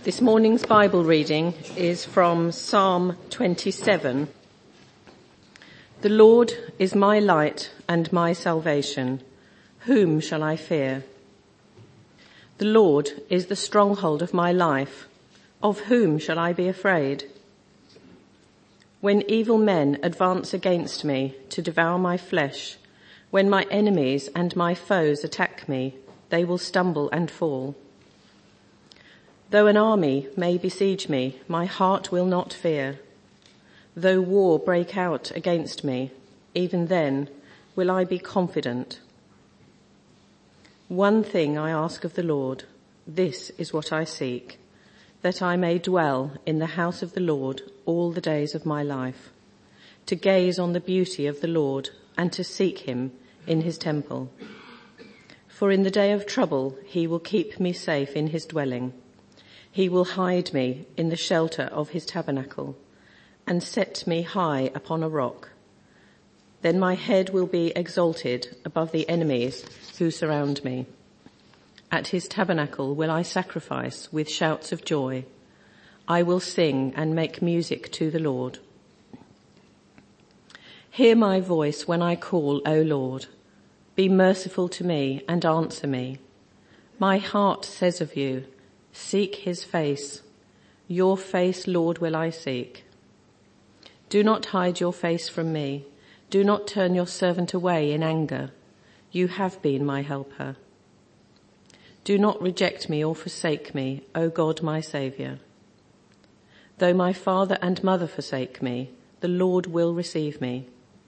This morning's Bible reading is from Psalm 27. The Lord is my light and my salvation. Whom shall I fear? The Lord is the stronghold of my life. Of whom shall I be afraid? When evil men advance against me to devour my flesh, when my enemies and my foes attack me, they will stumble and fall. Though an army may besiege me, my heart will not fear. Though war break out against me, even then will I be confident. One thing I ask of the Lord, this is what I seek, that I may dwell in the house of the Lord all the days of my life, to gaze on the beauty of the Lord and to seek him in his temple. For in the day of trouble he will keep me safe in his dwelling. He will hide me in the shelter of his tabernacle and set me high upon a rock. Then my head will be exalted above the enemies who surround me. At his tabernacle will I sacrifice with shouts of joy. I will sing and make music to the Lord. Hear my voice when I call, O Lord. Be merciful to me and answer me. My heart says of you, seek his face. Your face, Lord, will I seek. Do not hide your face from me. Do not turn your servant away in anger. You have been my helper. Do not reject me or forsake me, O God, my Saviour. Though my father and mother forsake me, the Lord will receive me.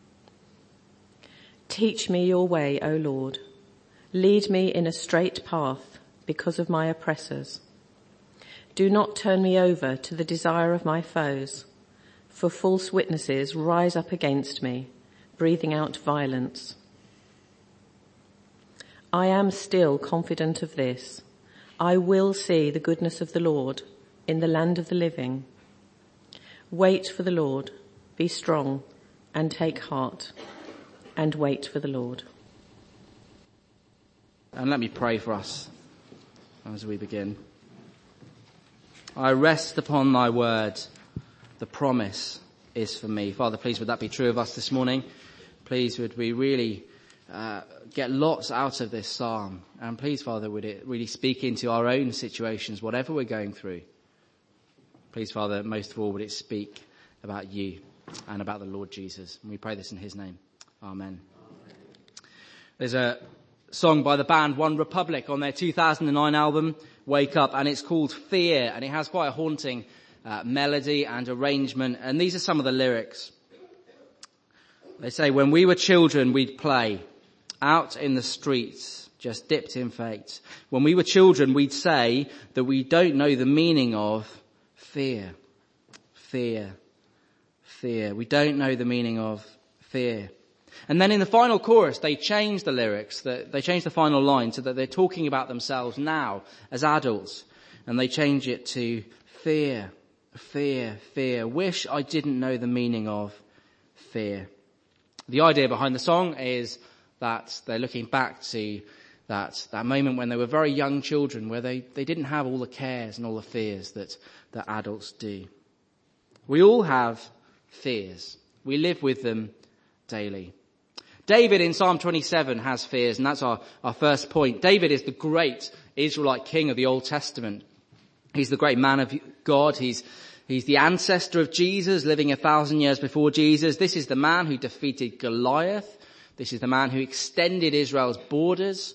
Teach me your way, O Lord. Lead me in a straight path because of my oppressors. Do not turn me over to the desire of my foes, for false witnesses rise up against me, breathing out violence. I am still confident of this. I will see the goodness of the Lord in the land of the living. Wait for the Lord, be strong and take heart, and wait for the Lord. And let me pray for us as we begin. I rest upon thy word. The promise is for me. Father, please would that be true of us this morning? Please would we really get lots out of this psalm. And please, Father, would it really speak into our own situations, whatever we're going through. Please, Father, most of all, would it speak about you and about the Lord Jesus. And we pray this in his name. Amen. There's a song by the band One Republic on their 2009 album, Wake Up, and it's called Fear, and it has quite a haunting melody and arrangement, and these are some of the lyrics. They say, when we were children, we'd play out in the streets, just dipped in fate. When we were children, we'd say that we don't know the meaning of fear. Fear. Fear. We don't know the meaning of fear. And then in the final chorus, they change the lyrics, they change the final line so that they're talking about themselves now as adults. And they change it to fear, fear, fear. Wish I didn't know the meaning of fear. The idea behind the song is that they're looking back to that moment when they were very young children, where they didn't have all the cares and all the fears that adults do. We all have fears. We live with them daily. David in Psalm 27 has fears, and that's our first point. David is the great Israelite king of the Old Testament. He's the great man of God. He's the ancestor of Jesus, living 1,000 years before Jesus. This is the man who defeated Goliath. This is the man who extended Israel's borders.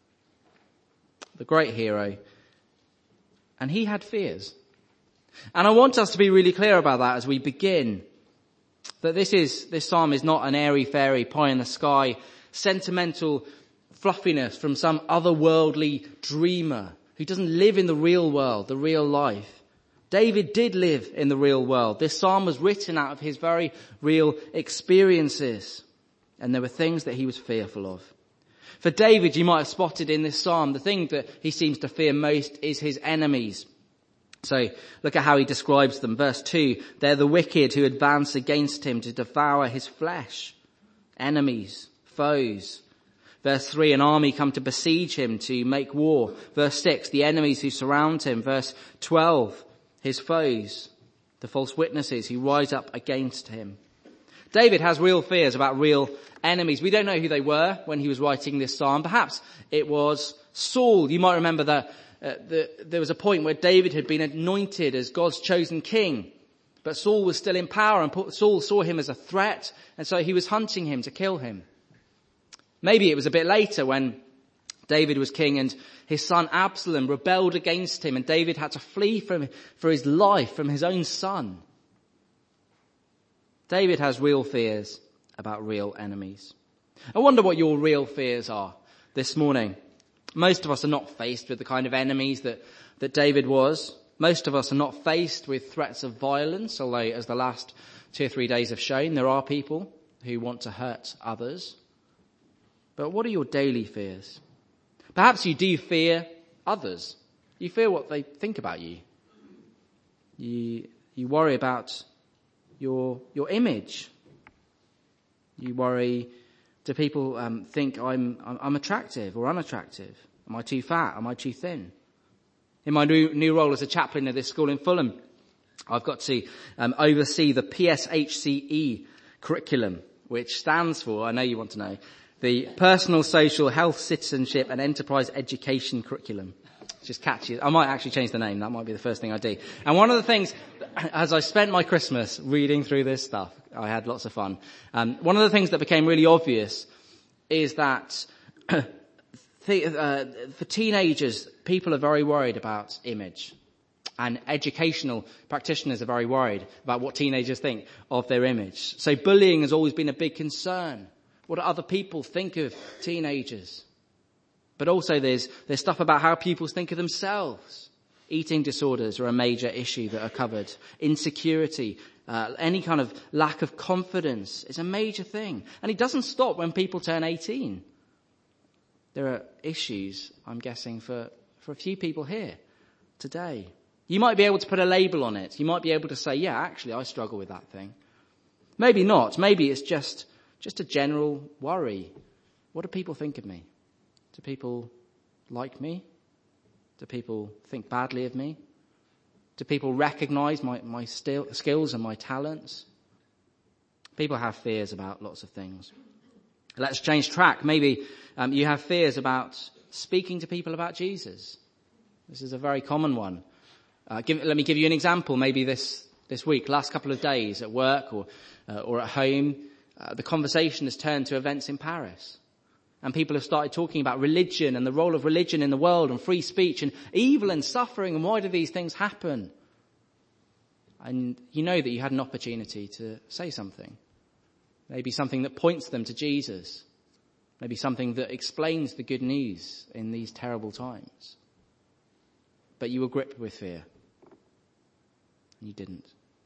The great hero. And he had fears. And I want us to be really clear about that as we begin. That this psalm is not an airy-fairy, pie-in-the-sky, sentimental fluffiness from some otherworldly dreamer who doesn't live in the real world, the real life. David did live in the real world. This psalm was written out of his very real experiences. And there were things that he was fearful of. For David, you might have spotted in this psalm, the thing that he seems to fear most is his enemies. So look at how he describes them. Verse 2, they're the wicked who advance against him to devour his flesh. Enemies, foes. Verse 3, an army come to besiege him, to make war. Verse 6, the enemies who surround him. Verse 12, his foes, the false witnesses who rise up against him. David has real fears about real enemies. We don't know who they were when he was writing this psalm. Perhaps it was Saul. You might remember that there was a point where David had been anointed as God's chosen king. But Saul was still in power, and Saul saw him as a threat, and so he was hunting him to kill him. Maybe it was a bit later when David was king and his son Absalom rebelled against him, and David had to flee for his life from his own son. David has real fears about real enemies. I wonder what your real fears are this morning. Most of us are not faced with the kind of enemies that David was. Most of us are not faced with threats of violence, although as the last 2 or 3 days have shown, there are people who want to hurt others. But what are your daily fears? Perhaps you do fear others. You fear what they think about you. You worry about your image. You worry, do people think I'm attractive or unattractive? Am I too fat? Am I too thin? In my new role as a chaplain at this school in Fulham, I've got to oversee the PSHCE curriculum, which stands for, I know you want to know, the Personal, Social, Health, Citizenship and Enterprise Education Curriculum. It's just catchy. I might actually change the name. That might be the first thing I do. And one of the things, as I spent my Christmas reading through this stuff, I had lots of fun. One of the things that became really obvious is that for teenagers, people are very worried about image. And educational practitioners are very worried about what teenagers think of their image. So bullying has always been a big concern. What do other people think of teenagers? But also there's stuff about how people think of themselves. Eating disorders are a major issue that are covered. Insecurity, any kind of lack of confidence is a major thing. And it doesn't stop when people turn 18. There are issues, I'm guessing, for a few people here today. You might be able to put a label on it. You might be able to say, yeah, actually, I struggle with that thing. Maybe not. Maybe it's just a general worry. What do people think of me? Do people like me? Do people think badly of me? Do people recognize my skills and my talents? People have fears about lots of things. Let's change track. Maybe you have fears about speaking to people about Jesus. This is a very common one. Let me give you an example. Maybe this week, last couple of days at work or at home, the conversation has turned to events in Paris. And people have started talking about religion and the role of religion in the world and free speech and evil and suffering and why do these things happen? And you know that you had an opportunity to say something. Maybe something that points them to Jesus. Maybe something that explains the good news in these terrible times. But you were gripped with fear. You didn't.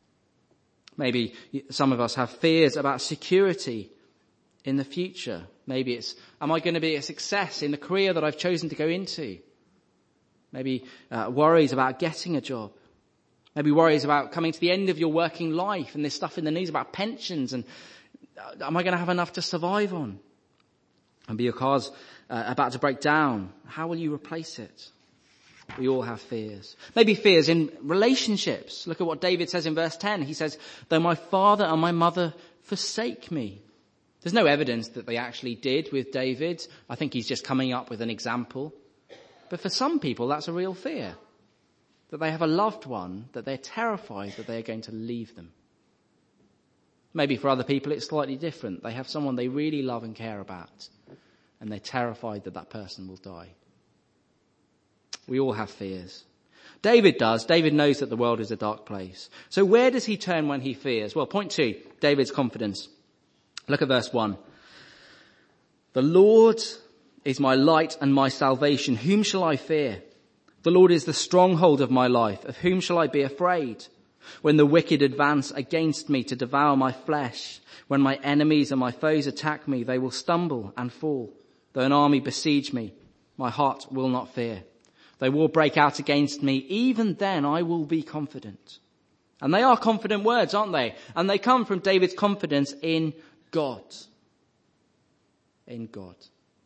Maybe some of us have fears about security in the future. Maybe it's, am I going to be a success in the career that I've chosen to go into? Maybe worries about getting a job. Maybe worries about coming to the end of your working life and there's stuff in the news about pensions and am I going to have enough to survive on? And your car's about to break down. How will you replace it? We all have fears. Maybe fears in relationships. Look at what David says in verse 10. He says, though my father and my mother forsake me. There's no evidence that they actually did with David. I think he's just coming up with an example. But for some people, that's a real fear. That they have a loved one, that they're terrified that they're going to leave them. Maybe for other people, it's slightly different. They have someone they really love and care about. And they're terrified that that person will die. We all have fears. David does. David knows that the world is a dark place. So where does he turn when he fears? Well, point 2, David's confidence. Look at verse 1. The Lord is my light and my salvation. Whom shall I fear? The Lord is the stronghold of my life. Of whom shall I be afraid? When the wicked advance against me to devour my flesh, when my enemies and my foes attack me, they will stumble and fall. Though an army besiege me, my heart will not fear. They will break out against me. Even then I will be confident. And they are confident words, aren't they? And they come from David's confidence in God. In God.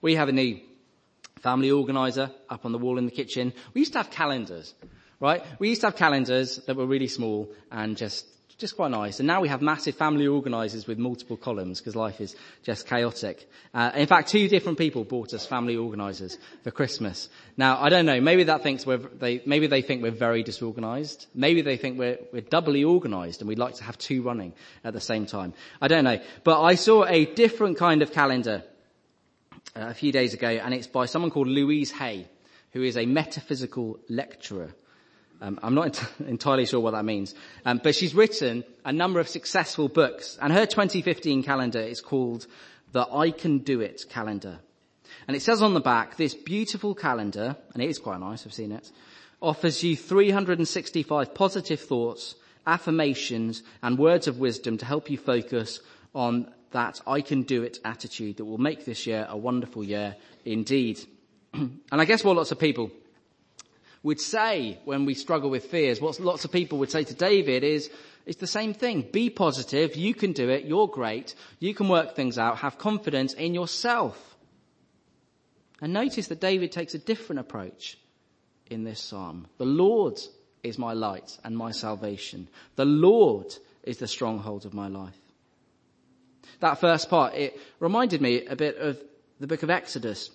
We have a new family organizer up on the wall in the kitchen. We used to have calendars, right? We used to have calendars that were really small and just quite nice. And now we have massive family organisers with multiple columns because life is just chaotic. In fact, 2 different people bought us family organisers for Christmas. Now, I don't know, maybe they think we're very disorganised. Maybe they think we're doubly organised and we'd like to have 2 running at the same time. I don't know. But I saw a different kind of calendar a few days ago, and it's by someone called Louise Hay, who is a metaphysical lecturer. I'm not entirely sure what that means. But she's written a number of successful books, and her 2015 calendar is called the I Can Do It calendar. And it says on the back, this beautiful calendar, and it is quite nice, I've seen it, offers you 365 positive thoughts, affirmations, and words of wisdom to help you focus on that I can do it attitude that will make this year a wonderful year indeed. And I guess what lots of people would say when we struggle with fears, what lots of people would say to David is, it's the same thing. Be positive. You can do it. You're great. You can work things out. Have confidence in yourself. And notice that David takes a different approach in this psalm. The Lord is my light and my salvation. The Lord is the stronghold of my life. That first part, it reminded me a bit of the book of Exodus.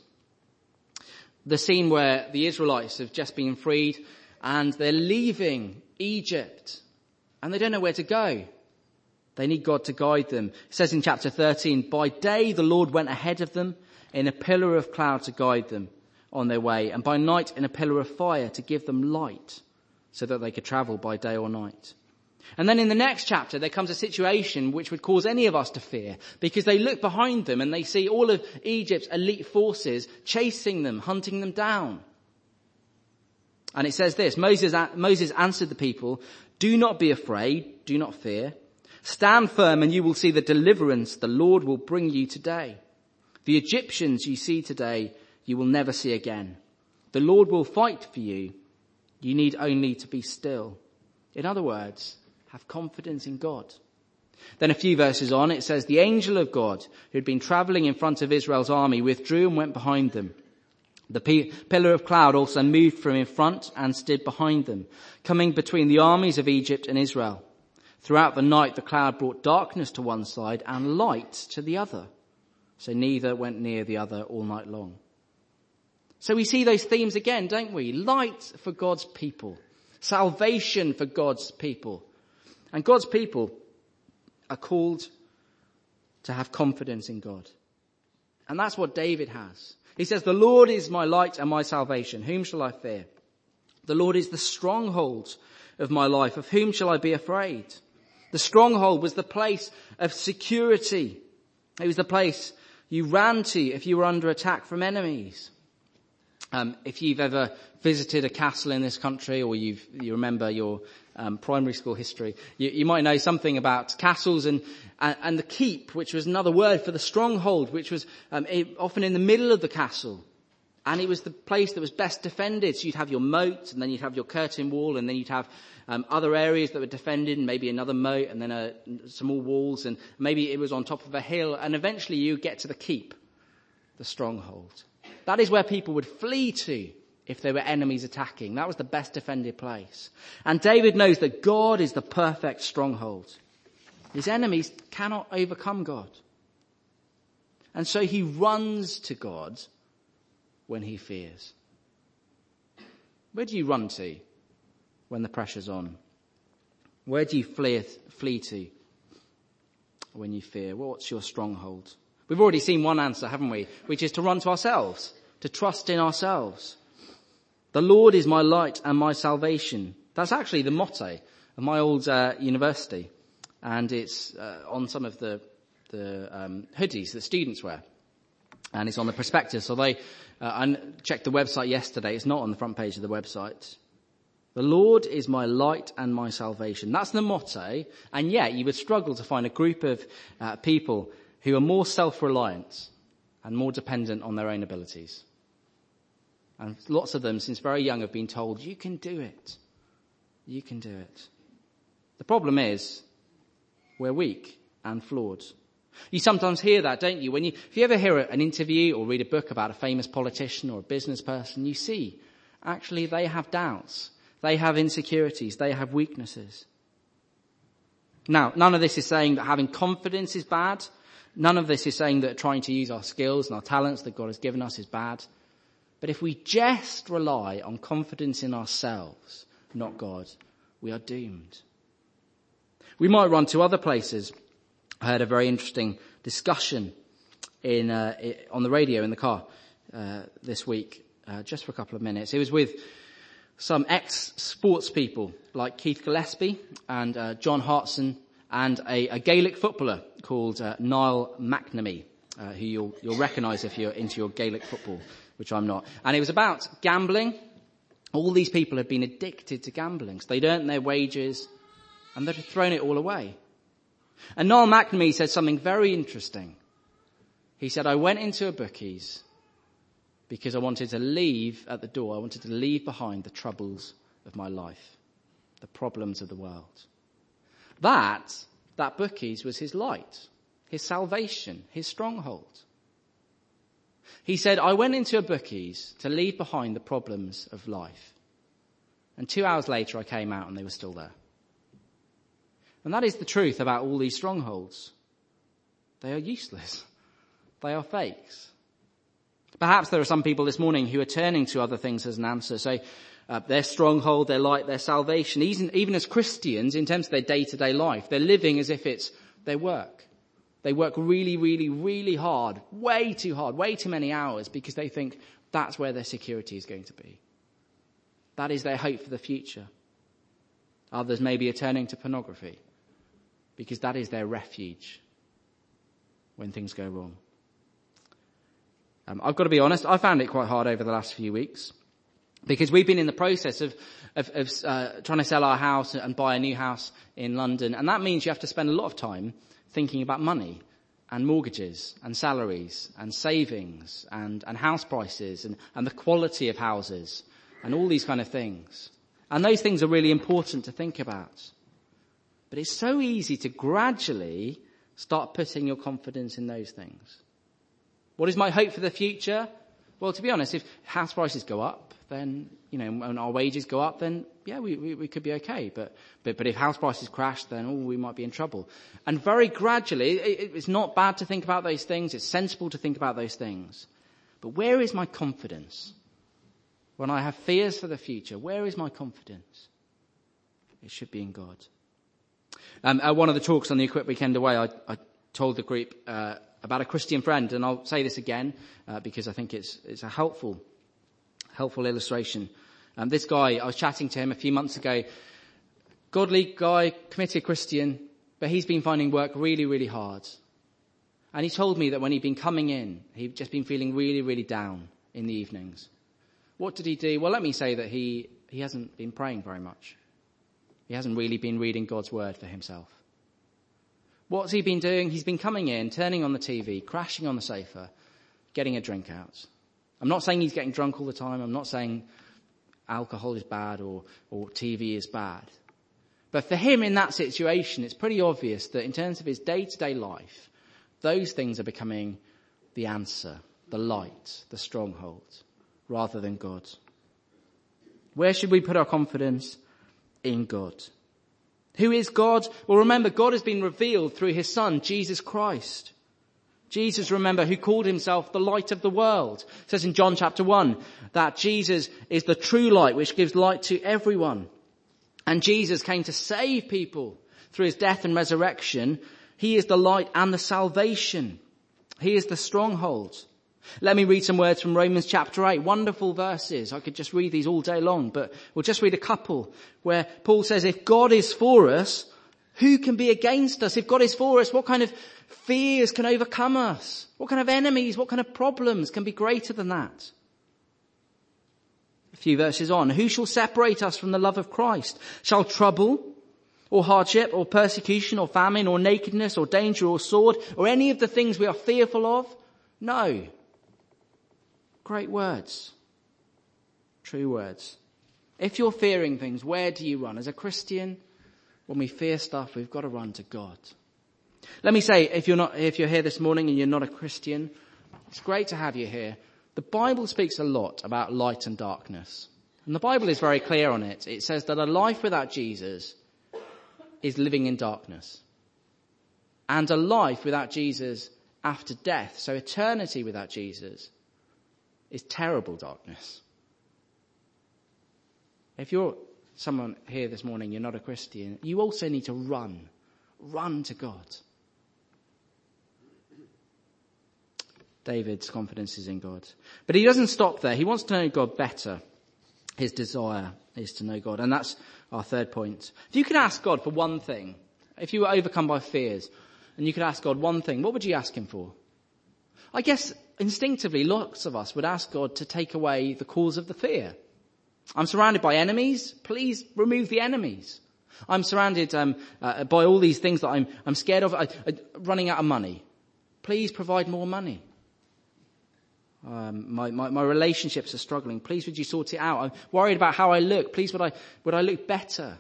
The scene where the Israelites have just been freed and they're leaving Egypt and they don't know where to go. They need God to guide them. It says in chapter 13, by day the Lord went ahead of them in a pillar of cloud to guide them on their way, and by night in a pillar of fire to give them light so that they could travel by day or night. And then in the next chapter, there comes a situation which would cause any of us to fear, because they look behind them and they see all of Egypt's elite forces chasing them, hunting them down. And it says this, Moses answered the people, do not be afraid, do not fear. Stand firm and you will see the deliverance the Lord will bring you today. The Egyptians you see today, you will never see again. The Lord will fight for you. You need only to be still. In other words, have confidence in God. Then a few verses on, it says, the angel of God, who had been travelling in front of Israel's army, withdrew and went behind them. The pillar of cloud also moved from in front and stood behind them, coming between the armies of Egypt and Israel. Throughout the night, the cloud brought darkness to one side and light to the other. So neither went near the other all night long. So we see those themes again, don't we? Light for God's people. Salvation for God's people. And God's people are called to have confidence in God. And that's what David has. He says, the Lord is my light and my salvation. Whom shall I fear? The Lord is the stronghold of my life. Of whom shall I be afraid? The stronghold was the place of security. It was the place you ran to if you were under attack from enemies. If you've ever visited a castle in this country, or you remember your primary school history, you might know something about castles and the keep, which was another word for the stronghold, which was often in the middle of the castle. And it was the place that was best defended. So you'd have your moat, and then you'd have your curtain wall, and then you'd have other areas that were defended, and maybe another moat, and then some more walls, and maybe it was on top of a hill, and eventually you get to the keep, the stronghold. That is where people would flee to if there were enemies attacking. That was the best defended place. And David knows that God is the perfect stronghold. His enemies cannot overcome God. And so he runs to God when he fears. Where do you run to when the pressure's on? Where do you flee to when you fear? What's your stronghold? We've already seen one answer, haven't we? Which is to run to ourselves, to trust in ourselves. The Lord is my light and my salvation. That's actually the motto of my old university. And it's on some of the hoodies that students wear. And it's on the prospectus. Although I checked the website yesterday, it's not on the front page of the website. The Lord is my light and my salvation. That's the motto. And yet you would struggle to find a group of people who are more self-reliant and more dependent on their own abilities. And lots of them, since very young, have been told, you can do it. You can do it. The problem is, we're weak and flawed. You sometimes hear that, don't you? If you ever hear an interview or read a book about a famous politician or a business person, you see, actually they have doubts. They have insecurities. They have weaknesses. Now, none of this is saying that having confidence is bad. None of this is saying that trying to use our skills and our talents that God has given us is bad. But if we just rely on confidence in ourselves, not God, we are doomed. We might run to other places. I heard a very interesting discussion on the radio in the car this week, just for a couple of minutes. It was with some ex-sports people like Keith Gillespie and John Hartson and a Gaelic footballer called Niall McNamee, who you'll recognise if you're into your Gaelic football, which I'm not. And it was about gambling. All these people had been addicted to gambling. So they'd earned their wages and they'd thrown it all away. And Niall McNamee said something very interesting. He said, I went into a bookies because I wanted to leave at the door. I wanted to leave behind the troubles of my life, the problems of the world. That bookies was his light, his salvation, his stronghold. He said, I went into a bookies to leave behind the problems of life. And 2 hours later I came out and they were still there. And that is the truth about all these strongholds. They are useless. They are fakes. Perhaps there are some people this morning who are turning to other things as an answer. So their stronghold, their light, their salvation, even as Christians in terms of their day-to-day life, they're living as if it's their work. They work really, really, really hard, way too many hours because they think that's where their security is going to be. That is their hope for the future. Others maybe are turning to pornography because that is their refuge when things go wrong. I've got to be honest, I found it quite hard over the last few weeks because we've been in the process of trying to sell our house and buy a new house in London. And that means you have to spend a lot of time thinking about money and mortgages and salaries and savings and house prices and the quality of houses and all these kind of things. And those things are really important to think about. But it's so easy to gradually start putting your confidence in those things. What is my hope for the future? Well, to be honest, if house prices go up, then, when our wages go up, then, yeah, we could be okay. But if house prices crash, then, we might be in trouble. And very gradually, it's not bad to think about those things. It's sensible to think about those things. But where is my confidence? When I have fears for the future, where is my confidence? It should be in God. At one of the talks on the Equip Weekend Away, I told the group about a Christian friend, and I'll say this again because I think it's a helpful illustration. This guy, I was chatting to him a few months ago, godly guy, committed Christian, but he's been finding work really, really hard. And he told me that when he'd been coming in, he'd just been feeling really, really down in the evenings. What did he do? Well, let me say that he hasn't been praying very much. He hasn't really been reading God's word for himself. What's he been doing? He's been coming in, turning on the TV, crashing on the sofa, getting a drink out. I'm not saying he's getting drunk all the time. I'm not saying alcohol is bad or TV is bad. But for him in that situation, it's pretty obvious that in terms of his day-to-day life, those things are becoming the answer, the light, the stronghold, rather than God. Where should we put our confidence? In God. Who is God? Well, remember, God has been revealed through his Son, Jesus Christ. Jesus, remember, who called himself the light of the world. It says in John chapter 1 that Jesus is the true light which gives light to everyone. And Jesus came to save people through his death and resurrection. He is the light and the salvation. He is the stronghold. Let me read some words from Romans chapter 8. Wonderful verses. I could just read these all day long, but we'll just read a couple where Paul says, if God is for us, who can be against us? If God is for us, what kind of fears can overcome us? What kind of enemies, what kind of problems can be greater than that? A few verses on. Who shall separate us from the love of Christ? Shall trouble or hardship or persecution or famine or nakedness or danger or sword or any of the things we are fearful of? No. Great words. True words. If you're fearing things, where do you run? As a Christian, when we fear stuff, we've got to run to God. Let me say, if you're here this morning and you're not a Christian, it's great to have you here. The Bible speaks a lot about light and darkness. And the Bible is very clear on it. It says that a life without Jesus is living in darkness. And a life without Jesus after death, so eternity without Jesus, is terrible darkness. If you're someone here this morning, you're not a Christian, you also need to run to God. David's confidence is in God. But he doesn't stop there. He wants to know God better. His desire is to know God. And that's our third point. If you could ask God for one thing, if you were overcome by fears, and you could ask God one thing, what would you ask him for? I guess instinctively lots of us would ask God to take away the cause of the fear. I'm surrounded by enemies. Please remove the enemies. I'm surrounded by all these things that I'm scared of. Running out of money. Please provide more money. My relationships are struggling. Please would you sort it out? I'm worried about how I look. Please would I look better?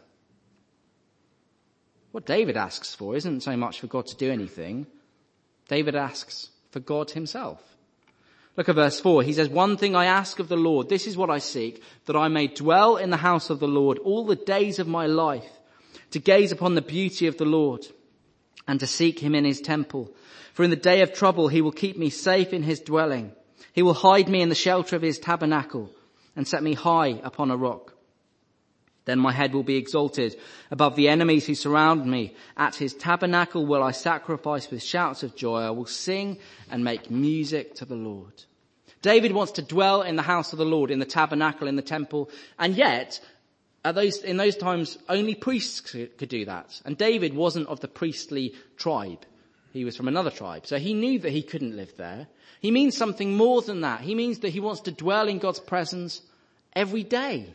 What David asks for isn't so much for God to do anything. David asks for God himself. Look at verse 4. He says, one thing I ask of the Lord, this is what I seek, that I may dwell in the house of the Lord all the days of my life, to gaze upon the beauty of the Lord and to seek him in his temple. For in the day of trouble he will keep me safe in his dwelling. He will hide me in the shelter of his tabernacle and set me high upon a rock. Then my head will be exalted above the enemies who surround me. At his tabernacle will I sacrifice with shouts of joy. I will sing and make music to the Lord. David wants to dwell in the house of the Lord, in the tabernacle, in the temple. And yet, in those times, only priests could do that. And David wasn't of the priestly tribe. He was from another tribe. So he knew that he couldn't live there. He means something more than that. He means that he wants to dwell in God's presence every day.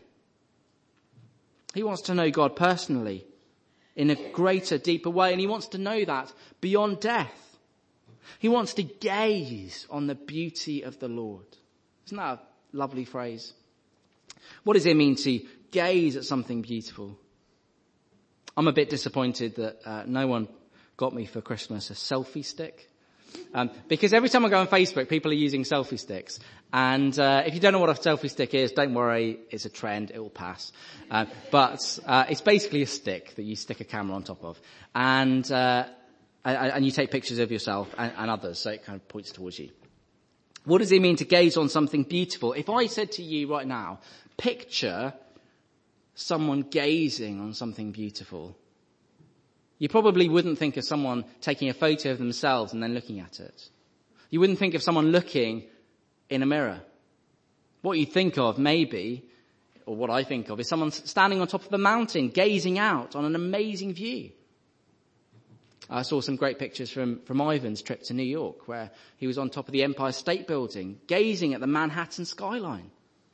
He wants to know God personally in a greater, deeper way. And he wants to know that beyond death. He wants to gaze on the beauty of the Lord. Isn't that a lovely phrase? What does it mean to gaze at something beautiful? I'm a bit disappointed that no one got me for Christmas a selfie stick. Because every time I go on Facebook, people are using selfie sticks. And if you don't know what a selfie stick is, don't worry, it's a trend, it will pass. But it's basically a stick that you stick a camera on top of. And you take pictures of yourself and others, so it kind of points towards you. What does it mean to gaze on something beautiful? If I said to you right now, picture someone gazing on something beautiful, you probably wouldn't think of someone taking a photo of themselves and then looking at it. You wouldn't think of someone looking in a mirror. What you think of maybe, or what I think of, is someone standing on top of a mountain, gazing out on an amazing view. I saw some great pictures from Ivan's trip to New York, where he was on top of the Empire State Building, gazing at the Manhattan skyline.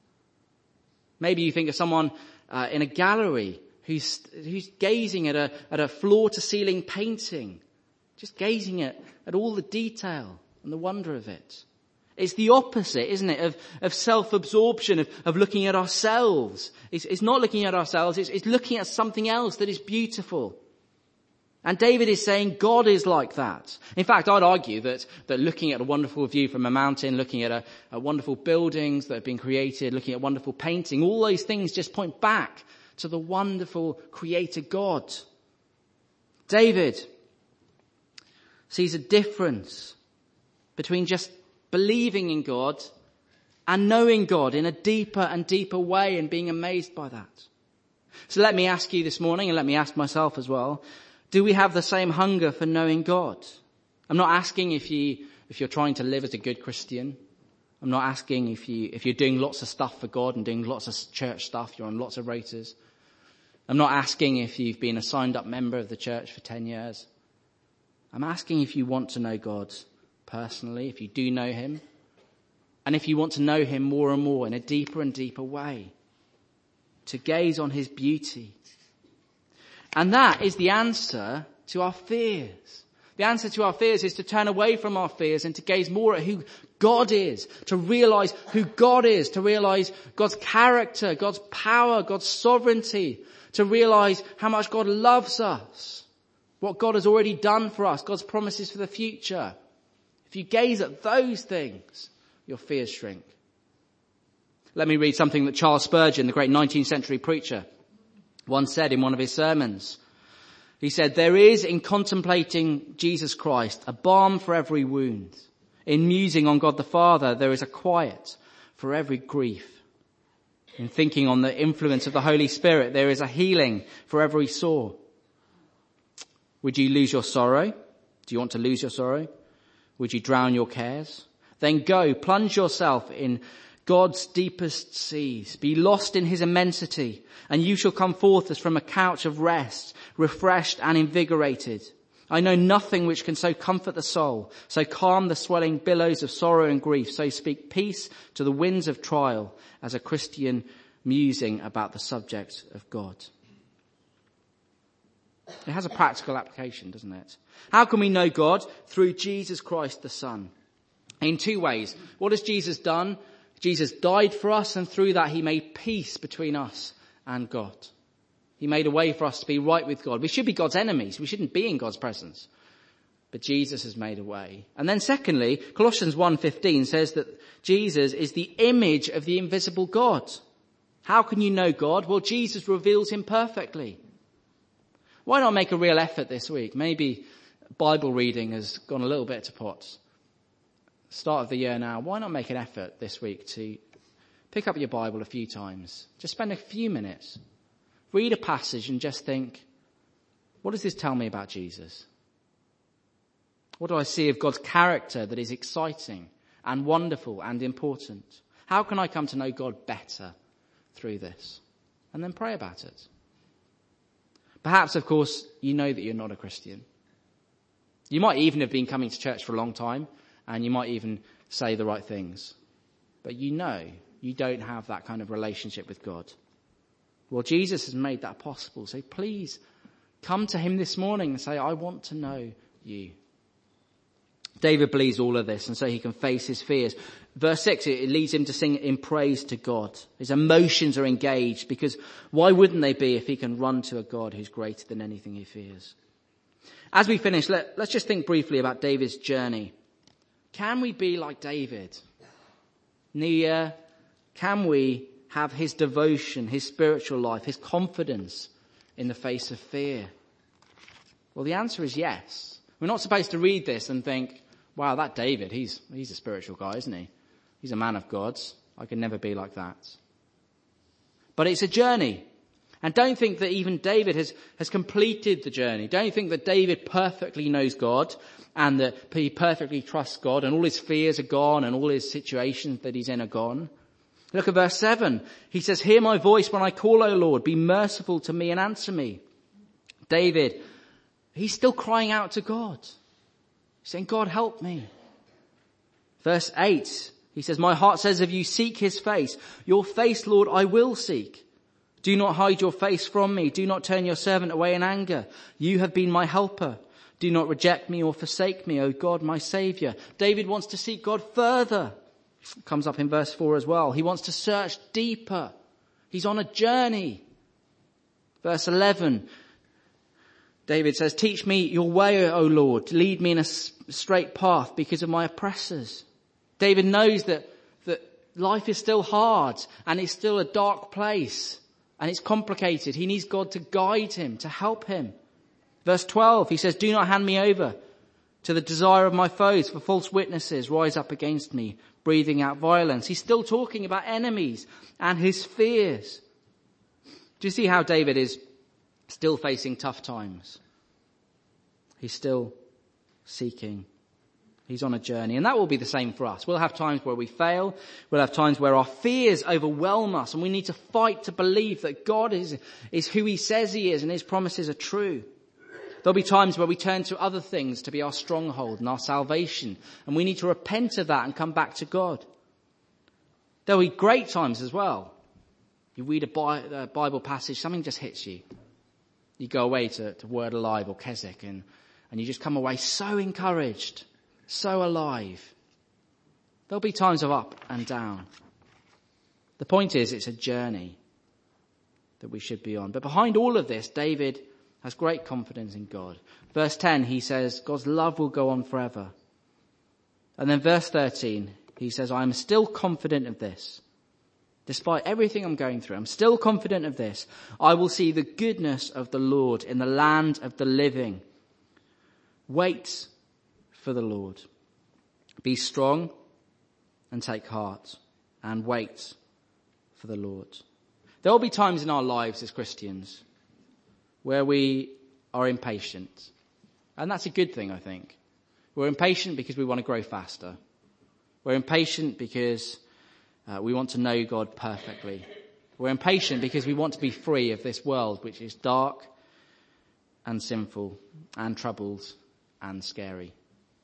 Maybe you think of someone in a gallery who's gazing at a floor-to-ceiling painting, just gazing at all the detail and the wonder of it. It's the opposite, isn't it, of self-absorption, of looking at ourselves. It's not looking at ourselves, it's looking at something else that is beautiful. And David is saying God is like that. In fact, I'd argue that looking at a wonderful view from a mountain, looking at a wonderful buildings that have been created, looking at wonderful painting, all those things just point back to the wonderful creator God. David sees a difference between just believing in God and knowing God in a deeper and deeper way and being amazed by that. So let me ask you this morning, and let me ask myself as well, do we have the same hunger for knowing God? I'm not asking if you're trying to live as a good Christian. I'm not asking if you're doing lots of stuff for God and doing lots of church stuff, you're on lots of rotors. I'm not asking if you've been a signed up member of the church for 10 years. I'm asking if you want to know God personally, if you do know him, and if you want to know him more and more in a deeper and deeper way, to gaze on his beauty. And that is the answer to our fears. The answer to our fears is to turn away from our fears and to gaze more at who God is, to realize who God is, to realize God's character, God's power, God's sovereignty, to realize how much God loves us what God has already done for us, God's promises for the future. If you gaze at those things, your fears shrink. Let me read something that Charles Spurgeon, the great 19th century preacher, once said in one of his sermons. He said, "There is in contemplating Jesus Christ a balm for every wound. In musing on God the Father, there is a quiet for every grief. In thinking on the influence of the Holy Spirit, there is a healing for every sore." Would you lose your sorrow? Do you want to lose your sorrow? Would you drown your cares? Then go, plunge yourself in God's deepest seas. Be lost in his immensity, and you shall come forth as from a couch of rest, refreshed and invigorated. I know nothing which can so comfort the soul, so calm the swelling billows of sorrow and grief, so speak peace to the winds of trial as a Christian musing about the subject of God. It has a practical application, doesn't it? How can we know God? Through Jesus Christ the Son. In two ways. What has Jesus done? Jesus died for us, and through that he made peace between us and God. He made a way for us to be right with God. We should be God's enemies. We shouldn't be in God's presence. But Jesus has made a way. And then secondly, Colossians 1:15 says that Jesus is the image of the invisible God. How can you know God? Well, Jesus reveals him perfectly. Why not make a real effort this week? Maybe Bible reading has gone a little bit to pot. Start of the year now. Why not make an effort this week to pick up your Bible a few times? Just spend a few minutes. Read a passage and just think, what does this tell me about Jesus? What do I see of God's character that is exciting and wonderful and important? How can I come to know God better through this? And then pray about it. Perhaps, of course, you know that you're not a Christian. You might even have been coming to church for a long time, and you might even say the right things. But you know you don't have that kind of relationship with God. Well, Jesus has made that possible. So please come to him this morning and say, I want to know you. David believes all of this, and so he can face his fears. Verse 6, it leads him to sing in praise to God. His emotions are engaged, because why wouldn't they be if he can run to a God who's greater than anything he fears? As we finish, let's just think briefly about David's journey. Can we be like David? New year, can we have his devotion, his spiritual life, his confidence in the face of fear? Well, the answer is yes. We're not supposed to read this and think, wow, that David, he's a spiritual guy, isn't he? He's a man of God. I can never be like that. But it's a journey. And don't think that even David has completed the journey. Don't think that David perfectly knows God and that he perfectly trusts God and all his fears are gone and all his situations that he's in are gone. Look at verse 7. He says, hear my voice when I call, O Lord. Be merciful to me and answer me. David, he's still crying out to God. Saying, God, help me. Verse 8, he says, my heart says of you, seek his face. Your face, Lord, I will seek. Do not hide your face from me. Do not turn your servant away in anger. You have been my helper. Do not reject me or forsake me, O God, my Saviour. David wants to seek God further. It comes up in verse 4 as well. He wants to search deeper. He's on a journey. Verse 11, David says, teach me your way, O Lord. Lead me in a straight path because of my oppressors. David knows that life is still hard and it's still a dark place and it's complicated. He needs God to guide him, to help him. Verse 12, he says, do not hand me over to the desire of my foes, for false witnesses rise up against me, breathing out violence. He's still talking about enemies and his fears. Do you see how David is still facing tough times? He's still seeking. He's on a journey. And that will be the same for us. We'll have times where we fail. We'll have times where our fears overwhelm us and we need to fight to believe that God is who he says he is and his promises are true. There'll be times where we turn to other things to be our stronghold and our salvation. And we need to repent of that and come back to God. There'll be great times as well. You read a Bible passage, something just hits you. You go away to Word Alive or Keswick and you just come away so encouraged, so alive. There'll be times of up and down. The point is, it's a journey that we should be on. But behind all of this, David has great confidence in God. Verse 10, he says, God's love will go on forever. And then verse 13, he says, I am still confident of this. Despite everything I'm going through, I'm still confident of this. I will see the goodness of the Lord in the land of the living. Wait for the Lord. Be strong and take heart and wait for the Lord. There will be times in our lives as Christians where we are impatient. And that's a good thing, I think. We're impatient because we want to grow faster. We're impatient because we want to know God perfectly. We're impatient because we want to be free of this world, which is dark and sinful and troubled and scary.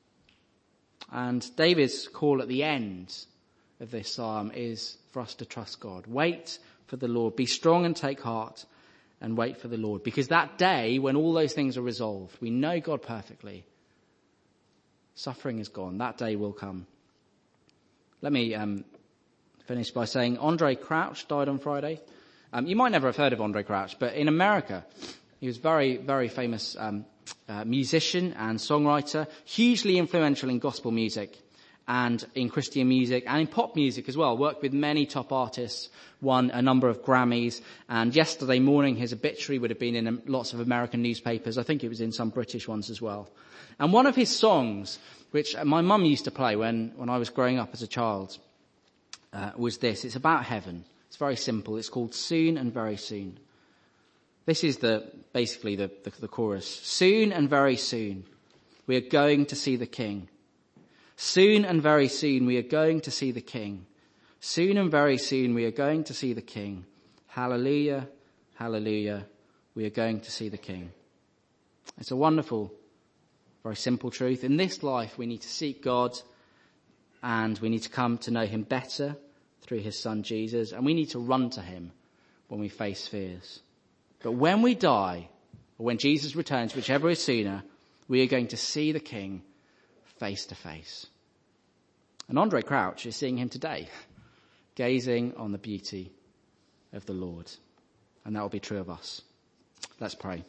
And David's call at the end of this psalm is for us to trust God. Wait for the Lord. Be strong and take heart and wait for the Lord. Because that day, when all those things are resolved, we know God perfectly. Suffering is gone. That day will come. Let me finish by saying Andre Crouch died on Friday. You might never have heard of Andre Crouch, but in America, he was very, very famous musician and songwriter, hugely influential in gospel music and in Christian music and in pop music as well. Worked with many top artists, won a number of Grammys, and yesterday morning his obituary would have been in lots of American newspapers. I think it was in some British ones as well. And one of his songs, which my mum used to play when I was growing up as a child, was this. It's about heaven. It's very simple. It's called Soon and Very Soon. This is basically the chorus. Soon and very soon, we are going to see the King. Soon and very soon, we are going to see the King. Soon and very soon, we are going to see the King. Hallelujah, hallelujah, we are going to see the King. It's a wonderful, very simple truth. In this life, we need to seek God and we need to come to know him better through his son Jesus, and we need to run to him when we face fears. But when we die, or when Jesus returns, whichever is sooner, we are going to see the King face to face. And Andre Crouch is seeing him today, gazing on the beauty of the Lord. And that will be true of us. Let's pray.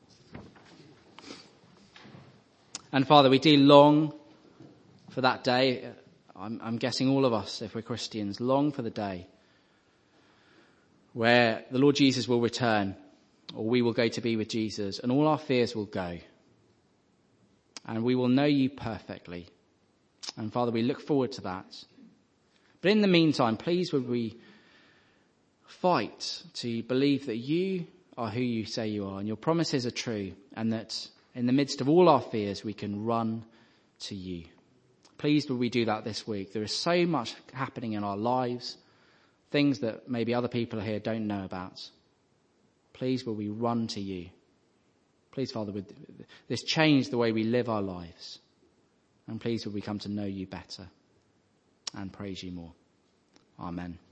And Father, we do long for that day. I'm guessing all of us, if we're Christians, long for the day where the Lord Jesus will return, or we will go to be with Jesus, and all our fears will go. And we will know you perfectly. And Father, we look forward to that. But in the meantime, please would we fight to believe that you are who you say you are, and your promises are true, and that in the midst of all our fears, we can run to you. Please would we do that this week. There is so much happening in our lives, things that maybe other people here don't know about. Please will we run to you. Please, Father, would this change the way we live our lives? And please will we come to know you better and praise you more. Amen.